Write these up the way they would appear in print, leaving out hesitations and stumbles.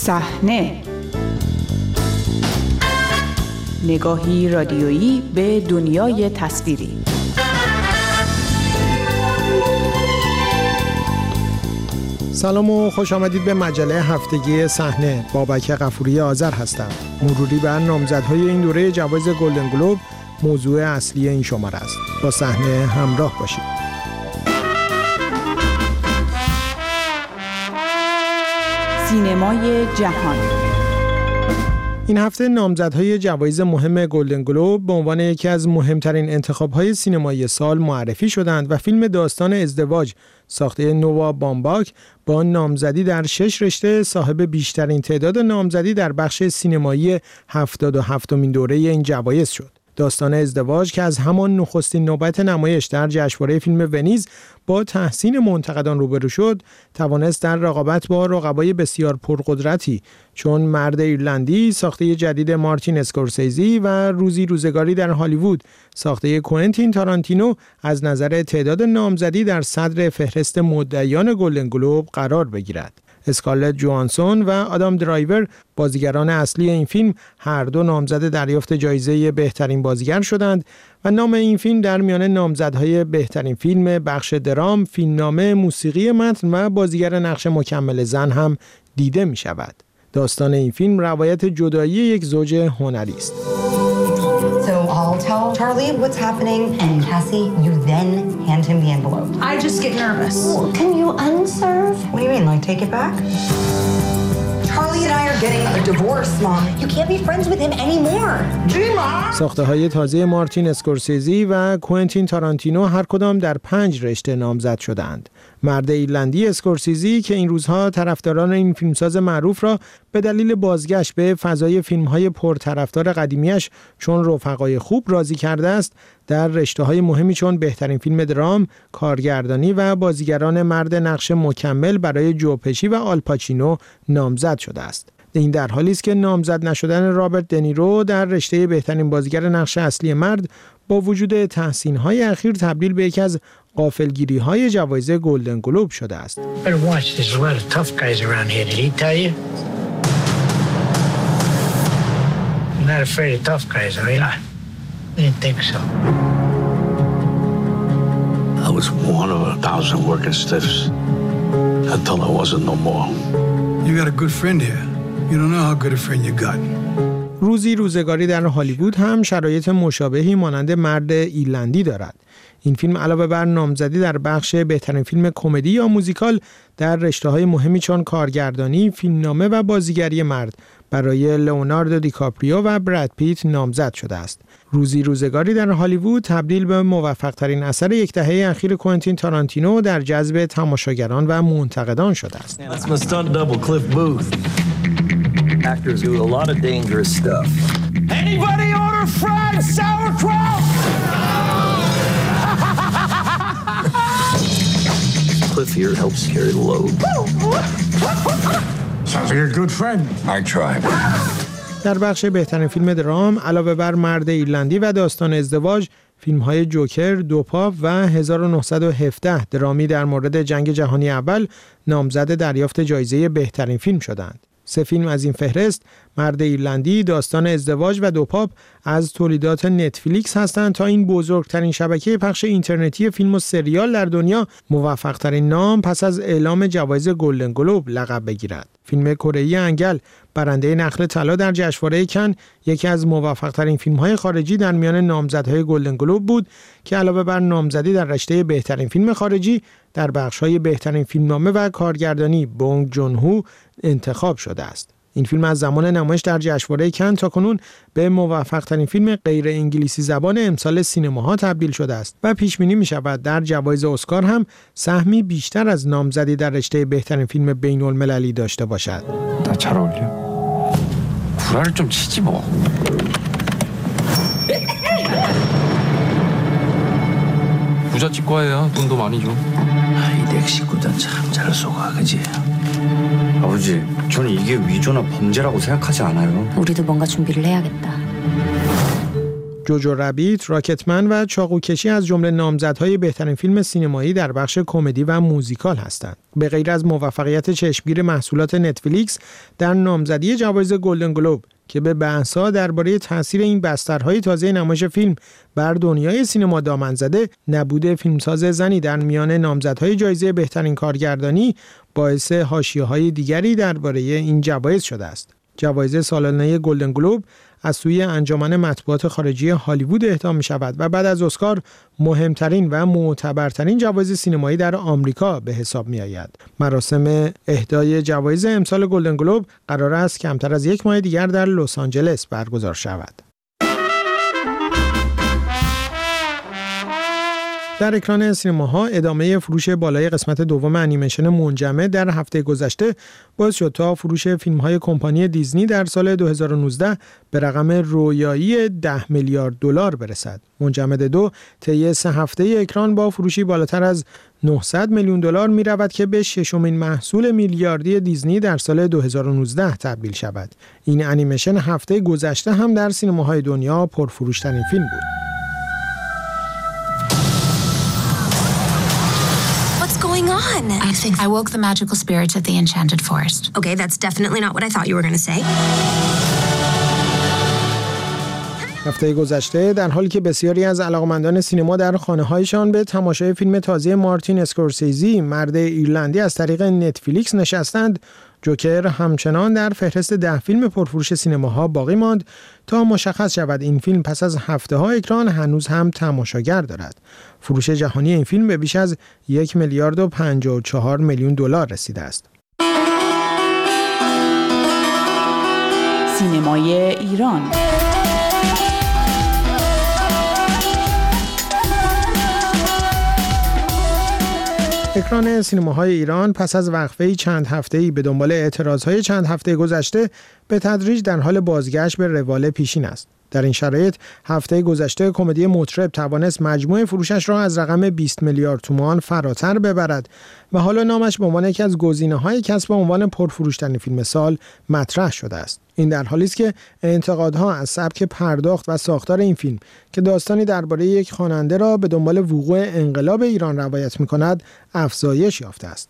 صحنه، نگاهی رادیویی به دنیای تصویری. سلام و خوش آمدید به مجله هفتگی صحنه. بابک غفوری آذر هستم. مروری بر نامزدهای این دوره جوایز گلدن گلوب موضوع اصلی این شماره است. با صحنه همراه باشید. سینمای جهان. این هفته نامزدهای جوایز مهم گلدن گلوب به عنوان یکی از مهمترین انتخاب‌های سینمایی سال معرفی شدند و فیلم داستان ازدواج ساخته نووا بامباک با نامزدی در 6 رشته صاحب بیشترین تعداد نامزدی در بخش سینمایی 77مین دوره این جوایز شد. داستان ازدواج که از همان نخستین نوبت نمایش در جشنواره فیلم ونیز با تحسین منتقدان روبرو شد، توانست در رقابت با رقبای بسیار پرقدرتی چون مرد ایرلندی ساخته جدید مارتین اسکورسیزی و روزی روزگاری در هالیوود ساخته کوئنتین تارانتینو از نظر تعداد نامزدی در صدر فهرست مدعیان گلدن گلوب قرار بگیرد. اسکارلت جوهانسون و آدام درایور بازیگران اصلی این فیلم هر دو نامزد دریافت جایزه بهترین بازیگر شدند و نام این فیلم در میان نامزدهای بهترین فیلم، بخش درام، فیلمنامه، موسیقی متن و بازیگر نقش مکمل زن هم دیده می شود. داستان این فیلم روایت جدایی یک زوج هنری است. So I'll tell Charlie what's happening, and Cassie, you then hand him the envelope. I just get nervous. Can you unserve? What do you mean, like take it back? Charlie and I are getting a divorce, Mom. You can't be friends with him anymore. ساخته‌های تازه مارتین اسکورسیزی و کوئنتین تارانتینو هر کدام در 5 رشته نامزد شدند. مرد ایرلندی اسکورسیزی که این روزها طرفداران این فیلمساز معروف را به دلیل بازگشت به فضای فیلم‌های پرطرفدار قدیمیش چون رفقای خوب راضی کرده است، در رشته‌های مهمی چون بهترین فیلم درام، کارگردانی و بازیگران مرد نقش مکمل برای جو پشی و آلپاچینو نامزد شده است. این در حالی است که نامزد نشدن رابرت دنیرو در رشته بهترین بازیگر نقش اصلی مرد با وجود تحسین‌های اخیر تبدیل به یکی از غافلگیری‌های جوایز گلدن گلوب شده است. I was one of 1,000 working stiffs until I wasn't no more. You got a good friend here. You don't know how good a friend you got. روزی روزگاری در هالیوود هم شرایط مشابهی مانند مرد ایرلندی دارد. این فیلم علاوه بر نامزدی در بخش بهترین فیلم کمدی یا موزیکال در رشته‌های مهمی چون کارگردانی، فیلمنامه و بازیگری مرد برای لئوناردو دیکاپریو و براد پیت نامزد شده است. روزی روزگاری در هالیوود تبدیل به موفق‌ترین اثر یک دهه اخیر کوئنتین تارانتینو در جذب تماشاگران و منتقدان شده است. Actors do a lot of dangerous stuff. Anybody order fried sauerkraut? Cliff here helps carry the load. Sounds like a good friend. I tried. در بخش بهترین فیلم درام علاوه بر مرد ایرلندی و داستان ازدواج، فیلم‌های جوکر، دوپاپ و 1917 درامی در مورد جنگ جهانی اول نامزد دریافت جایزه بهترین فیلم شدند. 3 فیلم از این فهرست، مرد ایرلندی، داستان ازدواج و دوپاپ، از تولیدات نتفلیکس هستند تا این بزرگترین شبکه پخش اینترنتی فیلم و سریال در دنیا موفق‌ترین نام پس از اعلام جوایز گلدن گلوب لقب بگیرد. فیلم کره‌ای انگل برنده نخل طلا در جشنواره کن یکی از موفق‌ترین فیلم‌های خارجی در میان نامزدهای گلدن گلوب بود که علاوه بر نامزدی در رشته بهترین فیلم خارجی در بخش‌های بهترین فیلمنامه و کارگردانی بونگ جون هو انتخاب شده است. این فیلم از زمان نمایش در جشنواره کن تاکنون به موفق‌ترین فیلم غیر انگلیسی زبان امسال سینماها تبدیل شده است و پیش بینی می‌شود در جوایز اسکار هم سهمی بیشتر از نامزدی در رشته بهترین فیلم بین‌المللی داشته باشد. 불화를 좀 치지 뭐. 부잣집 과예요. 돈도 많이 줘. 이 넥시구단 참 잘 속아, 그지? 아버지, 저는 이게 위조나 범죄라고 생각하지 않아요. 우리도 뭔가 준비를 해야겠다. جوجو رابیت، راکتمن و چاقوکشی از جمله نامزدهای بهترین فیلم سینمایی در بخش کمدی و موزیکال هستند. به غیر از موفقیت چشمگیر محصولات نتفلیکس در نامزدی جوایز گلدن گلوب که به بحث‌ها درباره تاثیر این بسترهای تازه نمایش فیلم بر دنیای سینما دامن زده، نبود فیلمساز زنی در میان نامزدهای جایزه بهترین کارگردانی باعث حاشیه‌های دیگری درباره این جوایز شده است. جوایز سالانه گلدن گلوب از سوی انجمن مطبوعات خارجی هالیوود اهدا می شود و بعد از اسکار مهمترین و معتبرترین جوایز سینمایی در آمریکا به حساب می آید. مراسم اهدای جوایز امسال گلدن گلوب قرار است کمتر از یک ماه دیگر در لس آنجلس برگزار شود. در اکران سینماها ادامه فروش بالای قسمت دوم انیمیشن منجمد در هفته گذشته باعث شد تا فروش فیلم‌های کمپانی دیزنی در سال 2019 به رقم رویایی $10 میلیارد برسد. منجمد 2 طی 3 هفته اکران با فروشی بالاتر از $900 میلیون می‌رود که به ششمین محصول میلیاردی دیزنی در سال 2019 تبدیل شود. این انیمیشن هفته گذشته هم در سینماهای دنیا پرفروش‌ترین فیلم بود. I think I woke the magical spirits at the Enchanted Forest. Okay, that's definitely not what I thought you were going to say. هفته گذشته در حالی که بسیاری از علاقمندان سینما در خانه‌هایشان به تماشای فیلم تازه مارتین اسکورسیزی مرد ایرلندی از طریق نتفلیکس نشستند، جوکر همچنان در فهرست 10 فیلم پرفروش سینماها باقی ماند تا مشخص شود این فیلم پس از هفته‌ها اکران هنوز هم تماشاگر دارد. فروش جهانی این فیلم به بیش از $1 میلیارد و 54 میلیون رسیده است. سینمای ایران. اکران سینماهای ایران پس از وقفه‌ای چند هفته‌ای به دنبال اعتراضهای چند هفته گذشته به تدریج در حال بازگشت به روال پیشین است. در این شرایط هفته گذشته کمدی مطرب توانست مجموع فروشش را از رقم 20 میلیارد تومان فراتر ببرد و حالا نامش به عنوان یکی از گزینه‌های کسب عنوان پرفروش‌ترین فیلم سال مطرح شده است. این در حالی است که انتقادها از سبک پرداخت و ساختار این فیلم که داستانی درباره یک خواننده را به دنبال وقوع انقلاب ایران روایت می‌کند افزایش یافته است.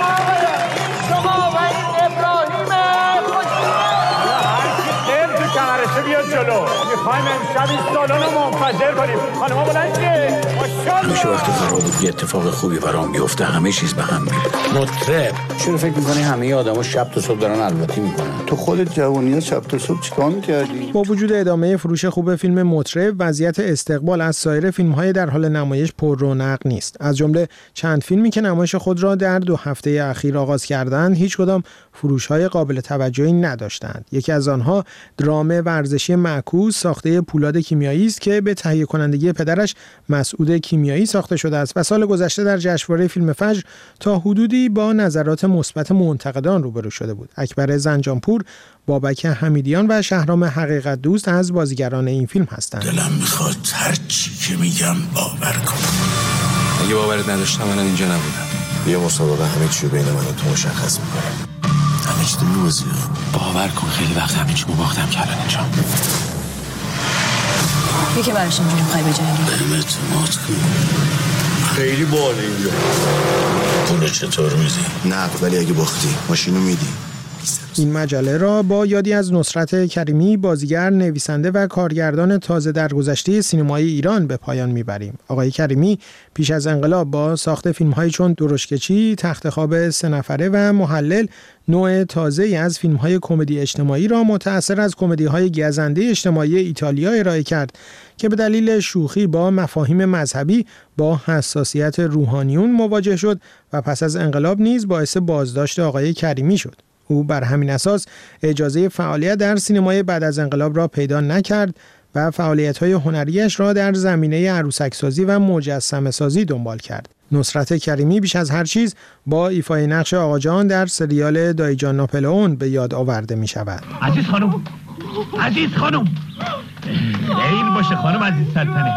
همیشه وقتی قرار بود یه اتفاق خوبی برام بیفته همه چیز به هم میره. مطرب چرا فکر می‌کنی همه آدما شب تا صبح دارن الواتی میکنن؟ تو خودت جوونیات شب تا صبح چیکار می‌کردی؟ با وجود ادامه فروش خوب فیلم مطرب، وضعیت استقبال از سایر فیلم‌های در حال نمایش پر رونق نیست. از جمله چند فیلمی که نمایش خود را در 2 هفته اخیر آغاز کردند، هیچ کدام فروش‌های قابل توجهی نداشتند. یکی از آنها درام ورزشی معکوس ساخته پولاد کیمیایی است که به تهیه کنندگی پدرش مسعود کیمیایی ساخته شده است و سال گذشته در جشنواره فیلم فجر تا حدودی با نظرات مثبت منتقدان روبرو شده بود. اکبر زنجانپور، بابک حمیدیان و شهرام حقیقت دوست از بازیگران این فیلم هستند. دلم میخواد هر چی که میگم باور کنم. اگه باورت نداشتم من اینجا نبودم. یه مسابقه همه چی بین من و تو مشخص میکنه. همه چی میوزی. باور کن خیلی وقت همه چی باختم کردن اینجا. یکی براش اینجوری میخوای بجنگی؟ بهم اعتماد کن. خیلی باله اینجا. پولو چطور میدی؟ نه ولی اگه باختی ماشینو میدی. این مجله را با یادی از نصرت کریمی، بازیگر، نویسنده و کارگردان تازه درگذشته سینمای ایران به پایان میبریم. آقای کریمی پیش از انقلاب با ساخت فیلم‌های چون درشکچی، تخت خواب 3 نفره و محلل نوع تازه‌ای از فیلم‌های کمدی اجتماعی را متأثر از کمدی‌های گزنده اجتماعی ایتالیا ارائه کرد که به دلیل شوخی با مفاهیم مذهبی با حساسیت روحانیون مواجه شد و پس از انقلاب نیز باعث بازداشت آقای کریمی شد. او بر همین اساس اجازه فعالیت در سینمای بعد از انقلاب را پیدا نکرد و فعالیت‌های هنریش را در زمینه عروسک‌سازی و مجسمه‌سازی دنبال کرد. نصرت کریمی بیش از هر چیز با ایفای نقش آقا جان در سریال دایجان ناپلئون به یاد آورده می شود. عزیز خانم خیر باشه خانم عزیز سلطنه.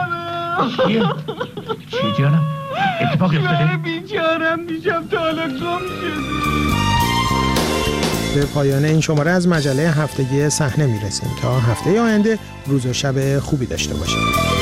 چی جانم؟ اتفاقی افتاده؟ بیچارم میشم تا حالا گم شده. به پایان این شماره از مجله هفتگی صحنه میرسیم. تا هفته آینده روز و شب خوبی داشته باشید.